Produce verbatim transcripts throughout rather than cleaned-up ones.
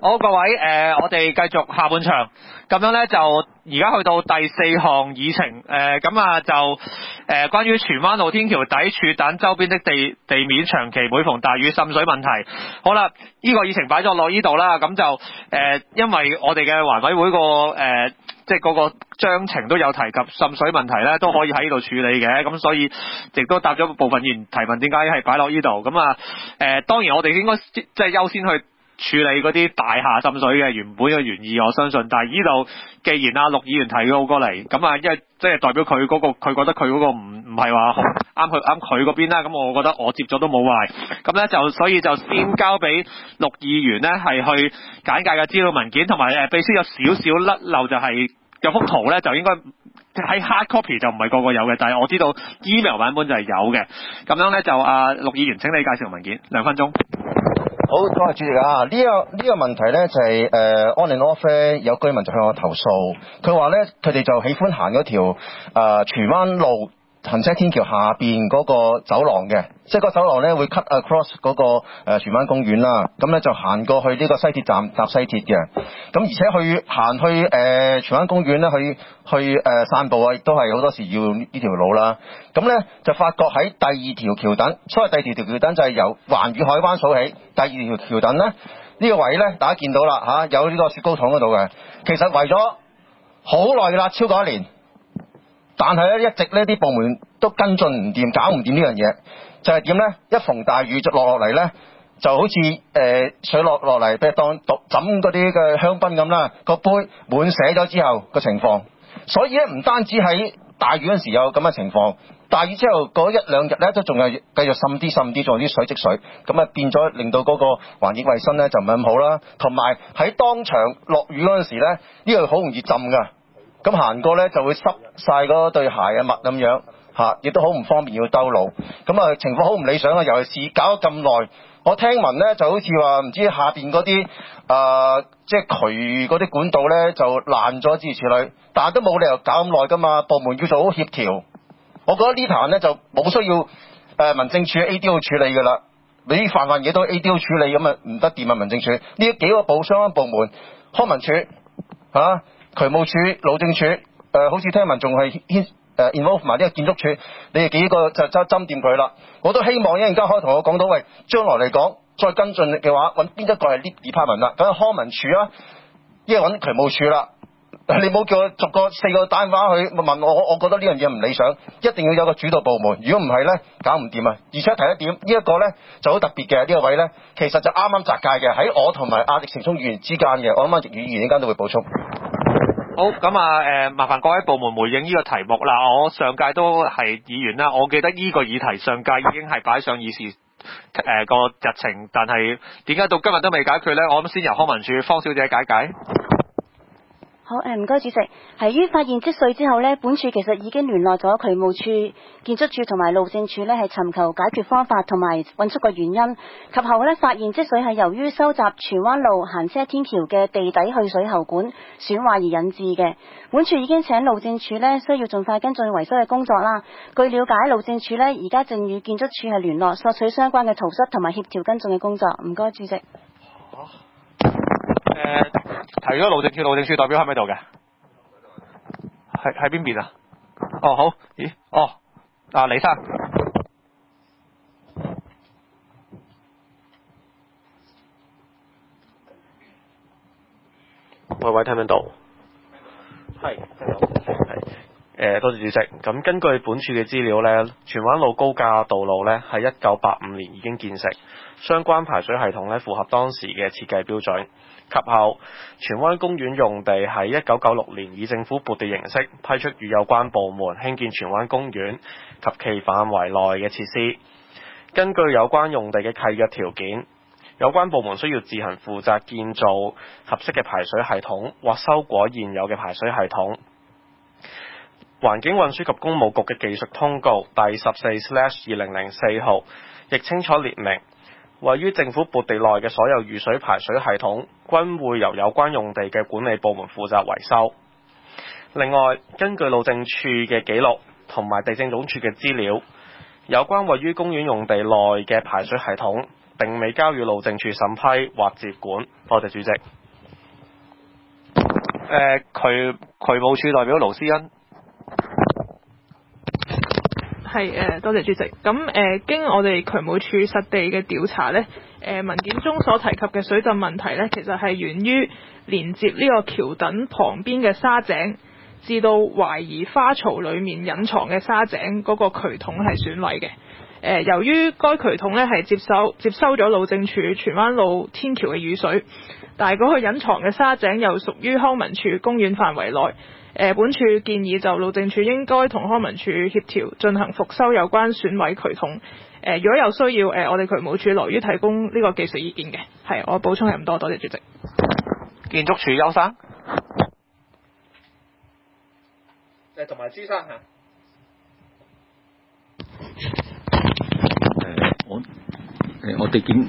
好，各位，誒、呃，我哋繼續下半場，咁樣咧就而家去到第四項議程，誒咁啊就誒、呃、關於荃灣路天橋底柱等周邊的地地面長期每逢大雨滲水問題。好啦，呢、這個議程擺咗落呢度啦，咁就誒、呃、因為我哋嘅環委會個誒即係嗰個章程都有提及滲水問題咧，都可以喺呢度處理嘅，咁所以亦都答咗部分議員提問點解係擺落呢度。咁啊誒當然我哋應該即係優先去處理嗰啲大廈滲水嘅原本嘅原意，我相信。但係呢度既然阿陸議員提咗過嚟，咁啊，因為即係代表佢嗰、嗰個，佢覺得佢嗰個唔唔係話啱佢啱佢嗰邊啦。咁我覺得我接咗都冇壞。咁咧就所以就先交俾陸議員咧，係去簡介嘅資料文件，同埋誒秘書有少少甩漏，就係有幅圖咧，就應該喺 hard copy 就唔係個個有嘅，但係我知道 email 版本就係有嘅。咁樣咧就阿陸議員請你介紹文件，兩分鐘。 好，多謝主席啊！呢、這個呢、這個問題咧就係、是、誒、呃、on and off 咧，有居民就向我投訴，佢話咧佢哋就喜歡行嗰條誒荃灣路行車天橋下邊嗰個走廊嘅，即係個走廊咧會 cut across 嗰、那個誒、呃、荃灣公園啦，咁咧就行過去呢個西鐵站搭西鐵嘅，咁而且去行去誒、呃、荃灣公園咧去去誒、呃、散步啊，亦都係好多時要呢條路啦。咁咧就發覺喺第二條橋墩，所謂第二條橋墩就係由環宇海灣數起，第二條橋墩咧呢、這個位咧大家見到啦嚇、啊，有呢個雪糕筒嗰度嘅，其實圍咗好耐啦，超過一年。但係咧，一直呢啲部門都跟進唔掂，搞唔掂呢樣嘢，就係點咧？一逢大雨就落落嚟咧，就好似誒、呃、水落落嚟，譬如當枕嗰啲嘅香檳咁啦，個杯滿瀉咗之後個情況。所以咧，唔單止喺大雨嗰陣時有咁嘅情況，大雨之後嗰一兩日咧，都仲係繼續滲啲滲啲，仲有啲水積水，咁啊變咗令到嗰個環境衛生咧就唔係咁好啦。同埋喺當場落雨嗰陣時咧，呢度好容易浸㗎。咁行過咧就會濕晒嗰對鞋嘅襪咁樣嚇，亦都好唔方便要兜路。咁啊情況好唔理想啊，尤其是搞咗咁耐。我聽聞咧就好似話唔知下邊嗰啲誒即係渠嗰啲管道咧就爛咗諸如此類，但係都冇理由搞咁耐㗎嘛。部門要做好協調，我覺得呢壇咧就冇需要誒、呃、民政處 A D O 處理㗎啦。你泛泛嘢都 A D O 處理咁啊唔得掂啊！民政處呢幾個部相關部門，康文署嚇。啊渠務署、路政署，誒、呃、好似聽聞仲係牽誒 involve 埋呢個建築署，你哋幾個就針針掂佢啦。我都希望一陣間可以同我講到，喂，將來嚟講再跟進嘅話，揾邊一個係呢 department 啦？咁康文署啊，一係揾渠務署啦。你冇叫我逐個四個單位去問我，我覺得呢樣嘢唔理想，一定要有個主導部門。如果唔係咧，搞唔掂啊！而且提一點，呢、這、一個咧就好特別嘅呢、這個位咧，其實就啱啱擲界嘅，喺我同埋阿易成聰議員之間嘅。我諗阿易議員呢間都會補充。 好，咁啊，誒、呃，麻煩各位部門回應呢個題目啦。我上屆都係議員啦，我記得呢個議題上屆已經係擺上議事誒、呃、個日程，但係點解到今日都未解決呢？我諗先由康文署方小姐解解。 好，誒唔該主席，係於發現積水之後呢，本署其實已經聯絡咗渠務處、建築署同埋路政署呢，係尋求解決方法同埋揾出個原因。及後呢，發現積水係由於收集荃灣路行車天橋嘅地底去水喉管損壞而引致嘅。本署已經請路政署呢，需要盡快跟進維修嘅工作啦。據了解，路政署呢，而家正與建築署係聯絡，索取相關嘅圖則同埋協調跟進嘅工作。唔該主席。 誒、呃，提咗路政署，路政署代表喺咪度嘅？喺喺邊邊啊？哦，好，咦，哦，啊，李生， 喂喂，聽唔聽到？係，聽到。係，誒，多謝主席。咁根據本署嘅資料呢，荃灣路高架道路呢，喺一九八五年已經建成，相關排水系統呢，符合當時嘅設計標準。及後，荃灣公園用地喺一九九六年以政府撥地形式批出與有關部門興建荃灣公園及其範圍內嘅設施。根據有關用地嘅契約條件，有關部門需要自行負責建造合適嘅排水系統或修改現有嘅排水系統。環境運輸及工務局嘅技術通告第十四 slash 二零零四號亦清楚列明，位於政府撥地內嘅所有雨水排水系統均會由有關用地嘅管理部門負責維修。另外，根據路政署嘅記錄同埋地政總署嘅資料，有關位於公園用地內嘅排水系統並未交予路政署審批或接管。多謝主席。 誒渠渠務處代表盧思欣。 係誒、呃，多謝主席。咁誒、呃，經我哋渠務處實地嘅調查咧，誒、呃、文件中所提及嘅水浸問題咧，其實係源於連接呢個橋墩旁邊嘅沙井，至到懷疑花槽裡面隱藏嘅沙井嗰個渠桶係損毀嘅。誒、呃，由於該渠桶咧係接收接收咗路政署荃灣路天橋嘅雨水，但係嗰個隱藏嘅沙井又屬於康文署公園範圍內。誒、呃，本處建議就路政署應該同康文署協調進行復修有關損毀渠桶。誒、呃，如果有需要，誒、呃，我哋渠務處樂於提供呢個技術意見嘅。係，我補充係咁多，多謝主席。 建築署邱生。 誒，同埋朱生嚇。 誒，我誒我哋建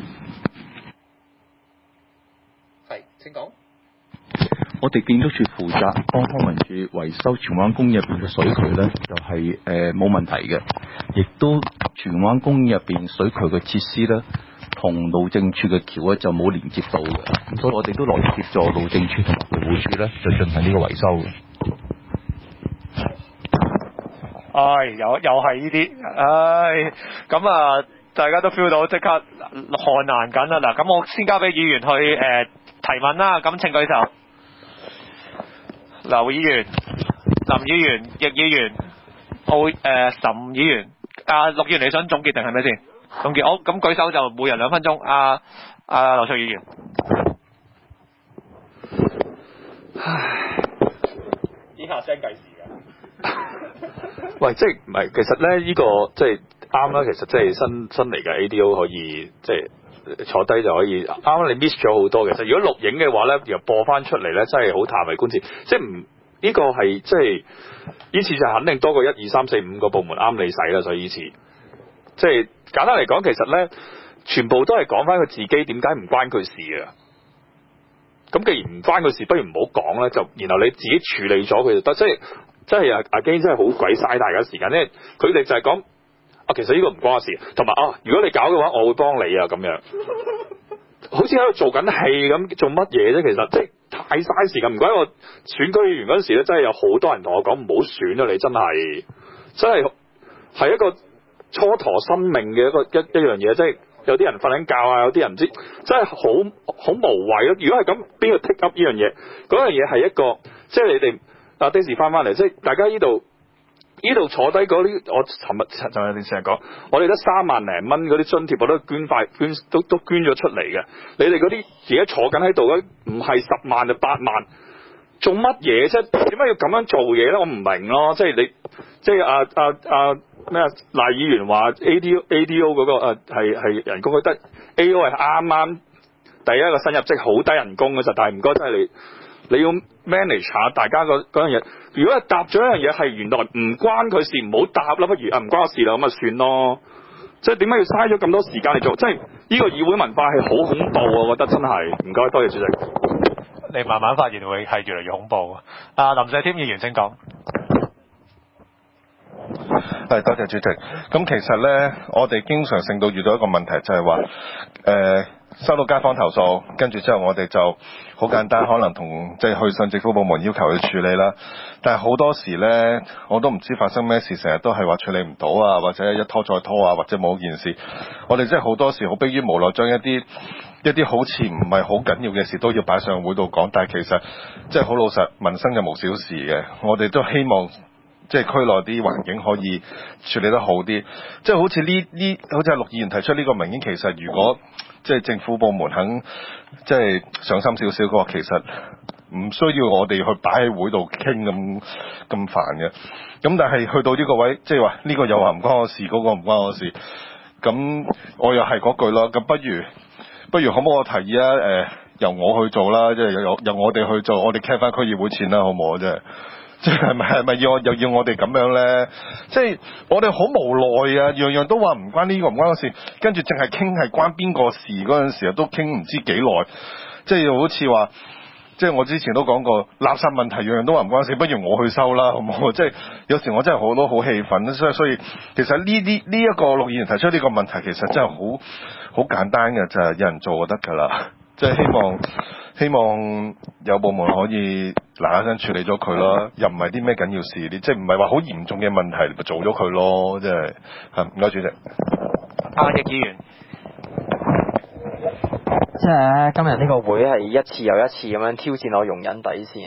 係請講。 我哋建築署負責幫康文署維修荃灣公園入邊嘅水渠咧，就係誒冇問題嘅，亦都荃灣公園入邊水渠嘅設施咧，同路政署嘅橋咧就冇連接到嘅，咁所以我哋都樂意協助路政署同埋渠務署咧，就進行呢個維修嘅。 唉，又又係呢啲，唉，咁啊，大家都 feel 到即刻汗顏緊啦。嗱，咁我先交俾議員去誒、呃、提問啦。咁請舉手。劉議員、林議員、易議員、奧誒岑議員、阿、呃、陸議員，你想總結定係咩先？總結好，咁舉手就每人兩分鐘。阿阿劉卓議員。 唉，以下聲計時㗎。 喂，即係唔係？其實咧，呢、呢個即係啱啦。其實即係新新嚟嘅 A D O 可以即係坐低就可以。啱啱你 miss 咗好多。其實如果錄影嘅話咧，又播翻出嚟咧，真係好歎為觀止。即係唔呢個係即係呢次就肯定多過一二三四五個部門啱你使啦。所以呢次即係簡單嚟講，其實咧全部都係講翻佢自己點解唔關佢事啊。咁既然唔關佢事，不如唔好講咧，就然後你自己處理咗佢就得。即係。真係啊！阿基真係好鬼嘥大家時間咧，佢哋就係講啊，其實呢個唔關我事，同埋啊，如果你搞嘅話，我會幫你啊咁樣，好似喺度做緊戲咁，做乜嘢啫？其實即係太嘥時間。唔怪我選區議員嗰陣時咧，真係有好多人同我講唔好選啊！你真係真係係一個蹉跎生命嘅一個一一樣嘢，即係有啲人瞓緊覺啊，有啲人唔知，真係好好無謂咯。如果係咁，邊個 take up 呢樣嘢？嗰樣嘢係一個即係你哋。阿 Daisy 翻翻嚟，即係大家呢度呢度坐低嗰啲，我尋日尋日你成日講，我哋得三萬零蚊嗰啲津貼，我都捐塊捐都都捐咗出嚟嘅。你哋嗰啲而家坐緊喺度咧，唔係十萬就八萬，做乜嘢啫？點解要咁樣做嘢咧？我唔明咯。即係你，即係阿阿阿咩啊？賴議員話 A D O A D O 嗰、嗰個誒係係人工，佢得 A O 係啱啱第一個新入職好低人工嘅啫，但係唔該真係你。你要 manage 下大家個嗰樣嘢。如果係答咗一樣嘢係原來唔關佢事，唔好答啦，不如啊唔關我事啦，咁啊算咯。即係點解要嘥咗咁多時間嚟做？即係呢個議會文化係好恐怖啊！我覺得真係唔該，多謝主席。 你慢慢發現會係越嚟越恐怖。啊，林世添議員請講。 係，多謝主席。咁其實咧，我哋經常性到遇到一個問題，就係話誒收到街坊投訴，跟住之後我哋就好簡單，可能同即係去信政府部門要求去處理啦。但係好多時咧，我都唔知發生咩事，成日都係話處理唔到啊，或者一拖再拖啊，或者冇件事。我哋真係好多時好迫於無奈，將一啲一啲好似唔係好緊要嘅事都要擺上會度講，但係其實即係好老實，民生就無小事嘅。我哋都希望即係區內啲環境可以處理得好啲，即係好似呢呢，好似係陸議員提出呢個明顯，其實如果即係政府部門肯即係上心少少嘅話，其實唔需要我哋去擺喺會度傾咁咁煩嘅。咁但係去到呢個位，即係話呢個又話唔關我事，嗰個唔關我事，咁我又係嗰句咯。咁不如不如可唔可以我提議啊？誒，由我去做啦，即係由由我哋去做，我哋 cap 翻區議會錢啦，好唔好啊？即係。即係咪係咪要又要我哋咁樣咧？即係我哋好無奈啊！樣樣都話唔關呢個唔關嗰事，跟住淨係傾係關邊個事嗰陣時啊，都傾唔知幾耐。即係好似話即係我之前都講過，垃圾問題樣樣都話唔關事，不如我去收啦，好唔好？即係有時我真係好多好氣憤，所以所以其實呢啲呢一個陸議員提出呢個問題，其實真係好好簡單嘅，就係有人做就得㗎啦。即係希望希望有部門可以嗱嗱聲處理咗佢啦，又唔係啲咩緊要事，你即係唔係話好嚴重嘅問題，咪做咗佢咯，即係係唔該主席。 阿易議員。 即係咧，今日呢個會係一次又一次咁樣挑戰我容忍底線。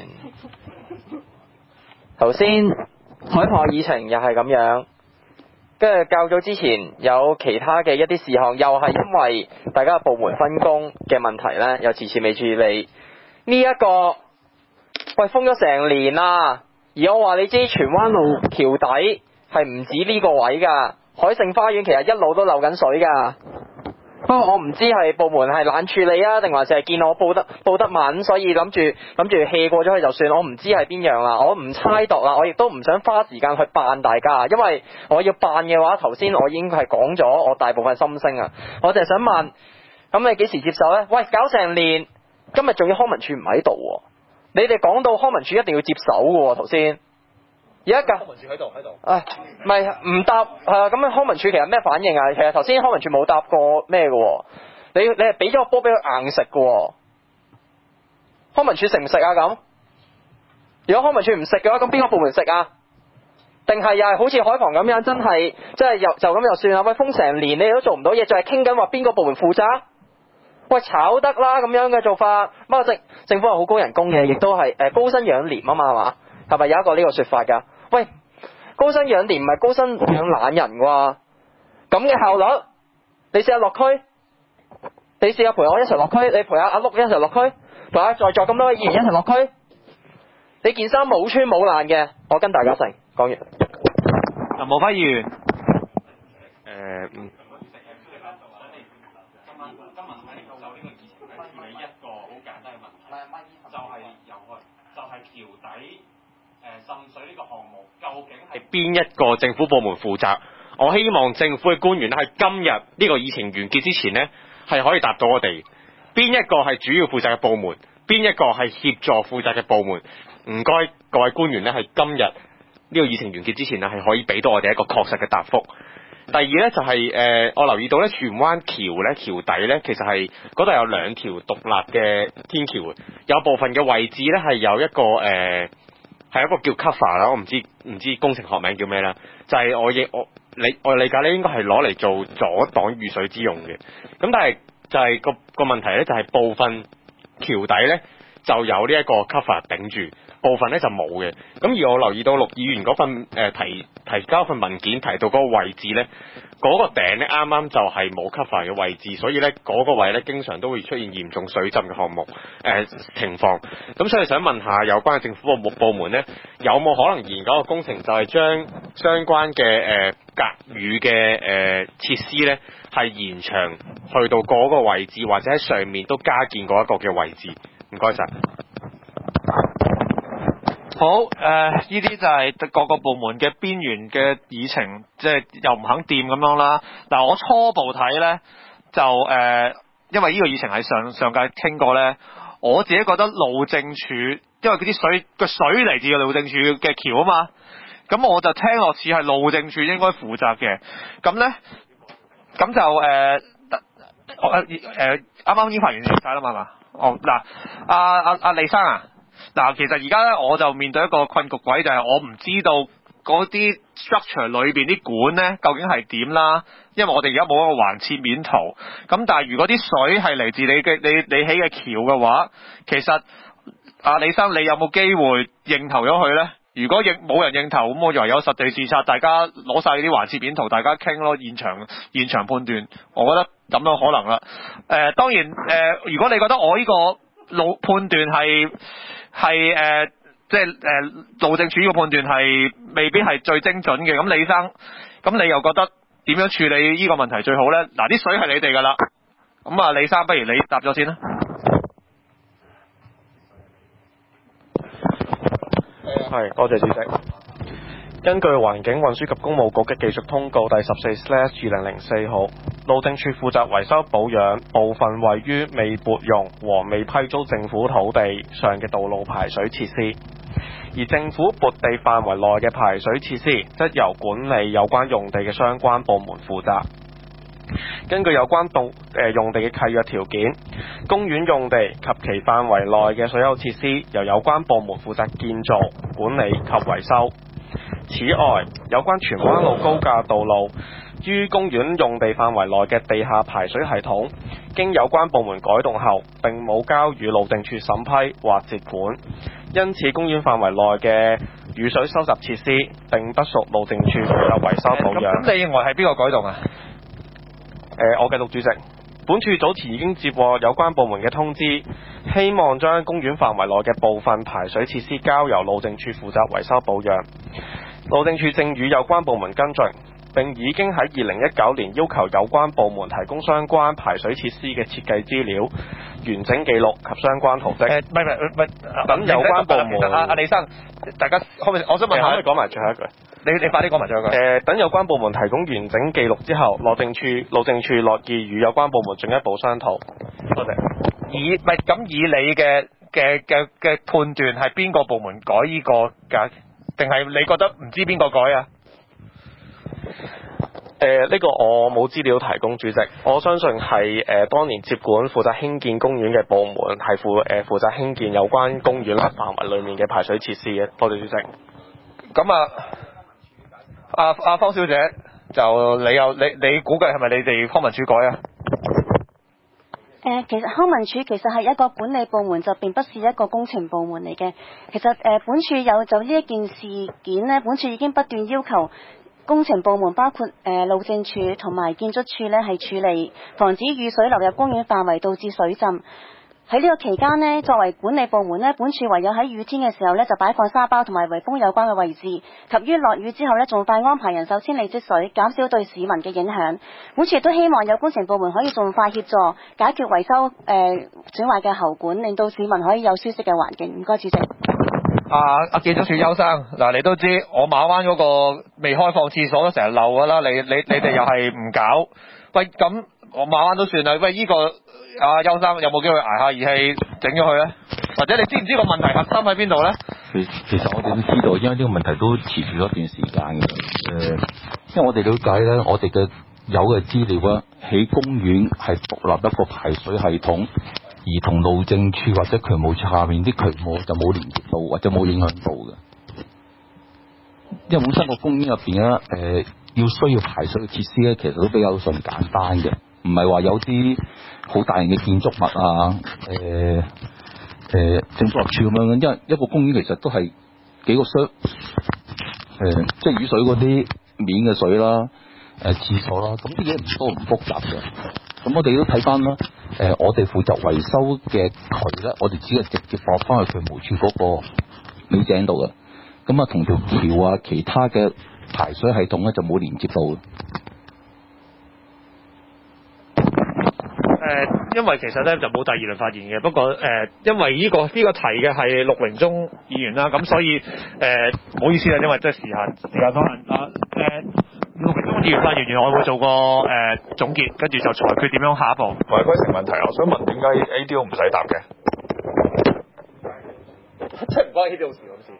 頭先開放議程又係咁樣，跟住較早之前有其他嘅一啲事項，又係因為大家嘅部門分工嘅問題呢，又遲遲未處理。呢、這、一個喂封咗成年啦，而我話你知荃灣路橋底係唔止呢個位㗎，海盛花園其實一路都漏緊水㗎。不過我唔知係部門係懶處理啊，定還是係見我報得報得慢，所以諗住諗住 hea 過咗去就算。我唔知係邊樣啦，我唔猜度啦，我亦都唔想花時間去扮大家，因為我要扮嘅話，頭先我已經係講咗我大部分心聲啊。我就係想問，咁你幾時接受呢？喂，搞成年，今日仲要康文署唔喺度喎，你哋講到康文署一定要接手嘅喎，頭先。而家康文署喺度喺度，唉，唔係唔答係啊？咁康文署其實咩反應啊？其實頭先康文署冇答過咩嘅喎，你你係俾咗個波俾佢硬食嘅喎，康文署食唔食啊？咁如果康文署唔食嘅話，咁邊個部門食啊？定係又係好似海防咁樣，真係即係又就咁就算啦？喂，封成年你哋都做唔到嘢，就係傾緊話邊個部門負責？喂，炒得啦咁樣嘅做法，不過政政府係好高人工嘅，亦都係誒高薪養廉啊嘛，係嘛？係咪有一個呢個說法㗎？喂，高薪養廉唔係高薪養懶人啩？咁嘅效率，你試下落區，你試下陪我一齊落區，你陪阿阿碌一齊落區，陪下在座咁多位議員一齊落區。你件衫冇穿冇爛嘅，我跟大家姓。講完。 林無輝議員。誒嗯。滲水呢個項目究竟係邊一個政府部門負責？我希望政府嘅官員咧喺今日呢個議程完結之前呢，係可以答到我哋邊一個係主要負責嘅部門，邊一個係協助負責嘅部門。唔該各位官員呢，係今日呢個議程完結之前呢，係可以俾到我哋一個確實嘅答覆。第二呢，就係、是、誒、呃，我留意到咧荃灣橋咧橋底咧，其實係嗰度有兩條獨立嘅天橋，有部分嘅位置咧係有一個誒。呃係一個叫 cover 啦，我唔知唔知工程學名叫咩啦，就係、是、我亦我理我理解咧應該係攞嚟做阻擋雨水之用嘅。咁但係就係個個問題咧，就係部分橋底咧就有呢一個 cover 頂住，部分咧就冇嘅。咁而我留意到陸議員嗰份誒、呃、提提交份文件提到嗰個位置咧，嗰、那個頂咧啱啱就係冇 cover 嘅位置，所以咧嗰、那個位咧經常都會出現嚴重水浸嘅項目誒、呃、情況。咁所以想問下有關嘅政府部部門咧，有冇可能研究個工程，就係將相關嘅誒、呃、隔雨嘅誒設施咧，係延長去到嗰個位置，或者喺上面都加建嗰一個嘅位置？唔該晒。 好，誒、呃，呢啲就係各個部門嘅邊緣嘅議程，即係又唔肯掂咁樣啦。嗱，我初步睇咧，就誒、呃，因為呢個議程係上上屆傾過咧，我自己覺得路政署，因為嗰啲水個水嚟自路政署嘅橋啊嘛，咁我就聽落似係路政署應該負責嘅。咁咧，咁就誒，誒誒，啱啱已經發言完晒啦嘛嘛。哦，嗱，阿阿阿李生啊。嗱，其實而家咧我就面對一個困局位，就係、是、我唔知道嗰啲 structure 裏邊啲管咧究竟係點啦，因為我哋而家冇一個橫切面圖。咁但係如果啲水係嚟自你嘅你你起嘅橋嘅話，其實阿李生你有冇機會認投咗佢咧？如果認冇人認投，咁我就唯有實地視察，大家攞晒啲橫切面圖，大家傾咯，現場現場判斷，我覺得咁樣可能啦。誒、呃，當然誒、呃，如果你覺得我呢個路判斷係，係誒、呃，即係誒、呃，路政署嘅判斷係未必係最精準嘅。咁李生，咁你又覺得點樣處理呢個問題最好咧？嗱，啲水係你哋噶啦。咁啊，李生，不如你答咗先啦。 係，多謝主席。根據環境運輸及工務局嘅技術通告第十四 slash 二零零四號， 路政署負責維修保養部分位於未撥用和未批租政府土地上嘅道路排水設施，而政府撥地範圍內嘅排水設施則由管理有關用地嘅相關部門負責。根據有關動誒用地嘅契約條件，公園用地及其範圍內嘅所有設施由有關部門負責建造、管理及維修。此外，有關荃灣路高架道路於公園用地範圍內嘅地下排水系統，經有關部門改動後並冇交予路政署審批或接管，因此公園範圍內嘅雨水收集設施並不屬路政署負責維修保養。 咁你認為係邊個改動啊？ 誒、呃，我嘅陸主席，本署早前已經接獲有關部門嘅通知，希望將公園範圍內嘅部分排水設施交由路政署負責維修保養。路政署正與有關部門跟進，並已經喺二零一九年要求有關部門提供相關排水設施嘅設計資料、完整記錄及相關圖則。 誒，唔係唔係唔係， 等有關部門。 阿阿李生，大家可唔可以？我想問下， 可唔可以講埋最後一句？ 你你快啲講埋最後一句。 誒、呃，等有關部門提供完整記錄之後，路政署路政署樂意與有關部門進一步商討。多謝。 以唔係咁以你嘅嘅嘅嘅判斷係邊個部門改呢個㗎？定係你覺得唔知邊個改啊？ 誒、呃，呢、這個我冇資料提供，主席。我相信係誒、呃、當年接管負責興建公園嘅部門係負誒負責興建有關公園範圍裡面嘅排水設施嘅。多謝主席。 咁啊，阿、啊、阿、啊、方小姐，就你有你你估計係咪你哋康文署改啊？ 誒、呃，其實康文署其實係一個管理部門，就並不是一個工程部門嚟嘅。其實誒、呃，本署有就呢一件事件呢，本署已經不斷要求工程部門，包括誒、呃、路政署同埋建築署呢，係處理防止雨水流入公園範圍，導致水浸。喺呢個期間呢，作為管理部門呢，本署唯有喺雨天嘅時候呢，就擺放沙包同埋圍封有關嘅位置，及於落雨之後呢，盡快安排人手清理積水，減少對市民嘅影響。本署亦都希望有工程部門可以盡快協助解決維修誒損壞嘅喉管，令到市民可以有舒適嘅環境。唔該，主席。 阿阿建築署邱生，嗱，你都知我馬灣嗰個未開放廁所都成日漏噶啦，你你你哋又係唔搞，喂，咁我馬灣都算啦，喂，呢、這個阿邱生有冇機會捱下義氣整咗佢咧？或者你知唔知個問題核心喺邊度咧？ 其其實我哋都知道，因為呢個問題都持續咗一段時間嘅。誒、呃，因為我哋了解咧，我哋嘅有嘅資料咧，喺公園係獨立一個排水系統。而同路政署或者渠務署下面啲渠務就冇連接到或者冇影響到嘅，因為本身個公園入邊咧，誒、呃、要需要排水嘅設施咧，其實都比較上簡單嘅，唔係話有啲好大型嘅建築物啊，誒、呃、誒、呃、政府合署咁樣，因為一個公園其實都係幾個箱，誒、呃、即係雨水嗰啲面嘅水啦，誒、呃、廁所啦，咁啲嘢唔多唔複雜嘅。咁我哋都睇翻啦，誒、呃，我哋負責維修嘅渠咧，我哋只係直接駁翻去渠務署嗰個尾井度嘅，咁啊同條橋啊其他嘅排水系統咧就冇連接到嘅。 誒、呃，因為其實咧就冇第二輪發言嘅，不過誒、呃，因為呢、這個呢、這個提嘅係陸榮忠議員啦，咁所以誒唔、呃、好意思啦，因為即係時間時間可能啊誒。陸榮忠議員發言完，我會做個誒、呃、總結，跟住就裁決點樣下一步。 違規成問題，我想問點解 A D O 唔使答嘅？ 即係唔關 A D O 事咁事。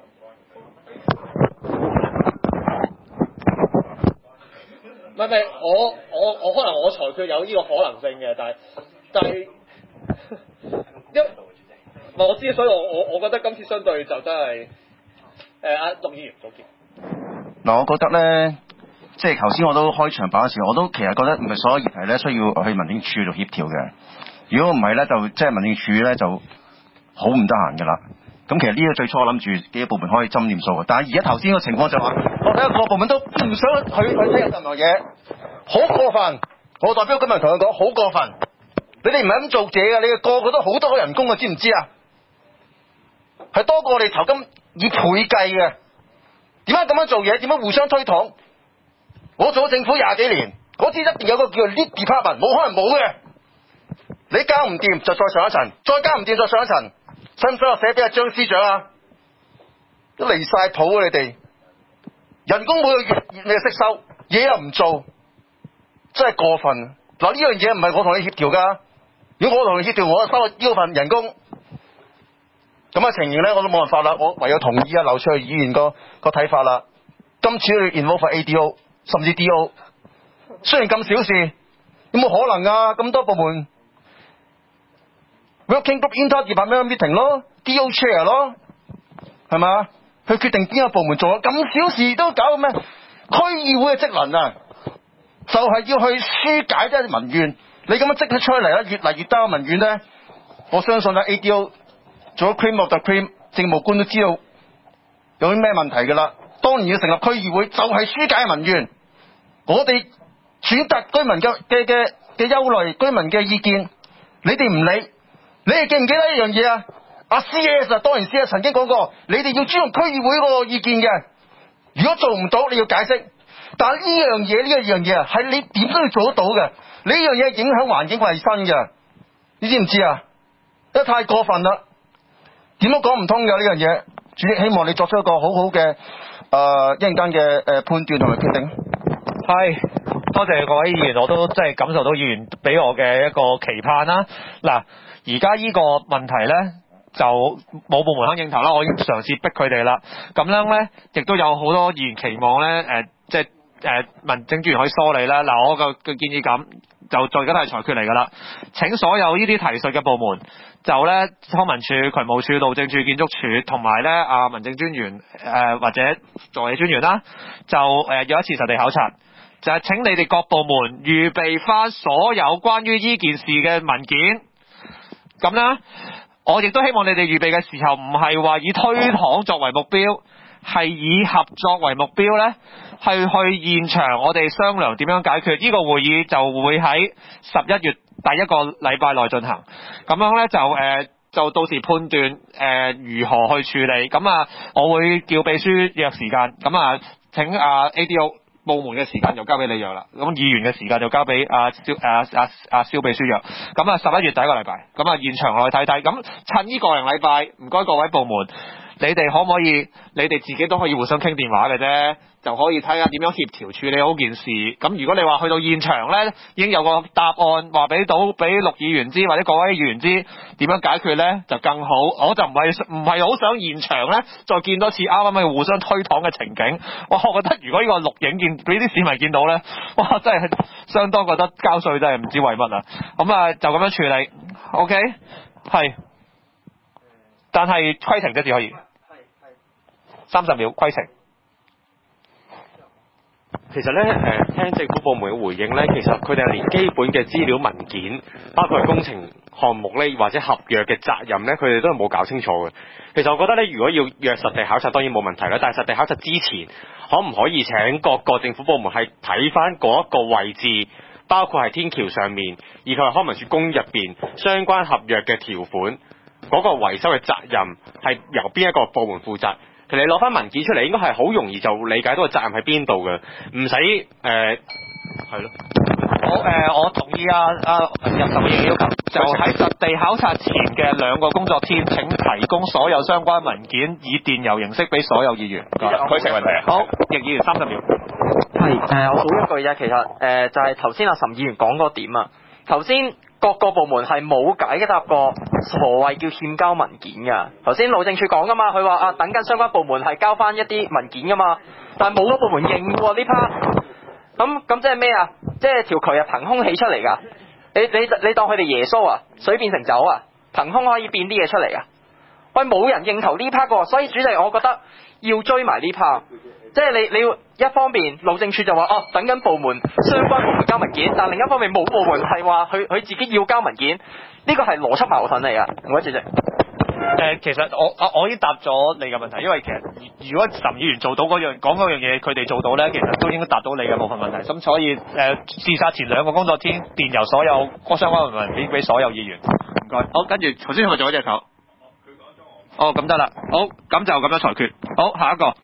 唔係唔係，我我我可能我裁決有呢個可能性嘅，但係但係因唔係我知，所以我我我覺得今次相對就真係誒阿陸議員總結。 嗱，我覺得咧。即係頭先我都開場白嘅時候，我都其實覺得唔係所有議題咧需要去民政處度協調嘅。如果唔係咧，就即係民政處咧就好唔得閒㗎啦。咁其實呢個最初我諗住幾個部門可以斟掂數嘅，但係而家頭先個情況就話，我睇下個部門都唔想去去聽任何嘢，好過分！我代表今日同佢講，好過分！你哋唔係咁做嘢㗎，你哋個個都好多人工嘅，知唔知啊？係多過我哋酬金以倍計嘅。點解咁樣做嘢？點解互相推搪？我做咗政府廿幾年，我知一定有個叫做 lead department，冇可能冇嘅。你交唔掂就再上一層，再交唔掂再上一層，使唔使我寫俾阿張司長啊？都離晒譜啊！你哋人工每個月你又識收，嘢又唔做，真係過分。 嗱呢樣嘢唔係我同你協調㗎。如果我同你協調，我收呢份人工，咁啊情形咧我都冇辦法啦。我唯有同意啊劉翠議員個個睇法啦。今次去 involve A D O 甚至 D O， 雖然咁小事，有冇可能啊？咁多部門 working group inter-departmental meeting 咯 ，D O chair 咯，係嘛？去決定邊個部門做，咁小事都搞咩？區議會嘅職能啊，就係、是、要去疏解啲民怨。你咁樣即刻出嚟咧，越嚟越多民怨咧，我相信咧 A D O 做咗 cream of the cream， 政務官都知道有啲咩問題㗎啦。當然要成立區議會，就係、是、疏解民怨。我哋選擇居民嘅嘅嘅嘅憂慮，居民嘅意見，你哋唔理。你哋記唔記得一樣嘢啊？阿 C S 啊，當然 C S 曾經講過，你哋要尊重區議會嗰個意見嘅。如果做唔到，你要解釋。但係呢樣嘢呢一樣嘢啊，係你點都要做得到嘅。呢樣嘢影響環境衞生嘅，你知唔知啊？因為太過分啦，點都講唔通嘅呢樣嘢。主席希望你作出一個好好嘅誒一陣間嘅誒判斷同埋決定。 係，多謝各位議員，我都真係感受到議員俾我嘅一個期盼啦。嗱，而家呢個問題呢，就冇部門肯應頭啦，我已經嘗試逼佢哋啦。咁樣呢，亦都有好多議員期望呢，呃、即係誒民政專員可以梳理啦。嗱，我個嘅建議咁，就再而家都係裁決嚟㗎啦。請所有呢啲提述嘅部門，就呢康文署、渠務署、路政署、建築署同埋呢啊民政專員誒、呃、或者助理專員啦，就誒有、呃、一次實地考察。就係請你哋各部門預備翻所有關於呢件事嘅文件，咁啦，我亦都希望你哋預備嘅時候唔係話以推搪作為目標，係以合作為目標呢，係去現場我哋商量點樣解決。呢個會議就會喺十一月第一個禮拜內進行，咁樣呢，就誒、呃、就到時判斷誒、呃、如何去處理。咁啊，我會叫秘書約時間，咁啊請啊 A D O。部門嘅時間就交俾你約啦，咁議員嘅時間就交俾阿蕭阿阿阿蕭秘書約。咁啊十一月第一個禮拜，咁啊現場落去睇睇。咁趁呢個零禮拜，唔該各位部門，你哋可唔可以？你哋自己都可以互相傾電話嘅啫，就可以睇下點樣協調處理好件事。咁如果你話去到現場呢，已經有個答案話俾到俾陸議員知或者各位議員知點樣解決呢，就更好。我就唔係唔係好想現場呢，再見多次啱啱嘅互相推搪嘅情景。哇！我覺得如果呢個錄影見俾啲市民見到呢，哇！真係相當覺得交稅真係唔知為乜啊！咁啊就咁樣處理 ，OK 係，但係規程啫，只可以三十秒規程。 其實咧，誒、呃、聽政府部門嘅回應咧，其實佢哋係連基本嘅資料文件，包括係工程項目咧或者合約嘅責任咧，佢哋都係冇搞清楚嘅。其實我覺得咧，如果要約實地考察，當然冇問題啦。但係實地考察之前，可唔可以請各個政府部門係睇翻嗰一個位置，包括係天橋上面，以及係康文署公入邊相關合約嘅條款，嗰、那個維修嘅責任係由邊一個部門負責？其實你攞翻文件出嚟，應該係好容易就理解到個責任喺邊度嘅，唔使誒係咯。 好誒、呃，我同意啊啊入十議員要求，就喺實地考察前嘅兩個工作天，請提供所有相關文件以電郵形式俾所有議員。 規程問題啊。 好，易議員三十秒。 係誒、呃，我補一句啫，其實誒、呃、就係頭先阿岑議員講嗰點啊，頭先。各個部門係冇解答過何謂叫欠交文件㗎。頭先路政署講㗎嘛，佢話啊等緊相關部門係交翻一啲文件㗎嘛，但係冇個部門認喎呢 part。咁咁即係咩啊？即係條渠係憑空起出嚟㗎。你你你當佢哋耶穌啊？水變成酒啊？憑空可以變啲嘢出嚟啊？喂，冇人認頭呢 part 㗎，所以主席我覺得要追埋呢 part。即係你你要一方面路政署就話哦等緊部門相關部門交文件，但另一方面冇部門係話佢佢自己要交文件，呢個係邏輯矛盾嚟㗎。唔該主席。誒、 呃，其實我我我已經答咗你嘅問題，因為其實如果岑議員做到嗰樣講嗰樣嘢，佢哋做到咧，其實都應該答到你嘅部分問題。咁所以誒，視察前兩個工作天電郵所有相關部門俾俾所有議員。唔該。好，跟住頭先係咪做咗隻手？哦，咁得啦。好，咁就咁樣裁決。好，下一個。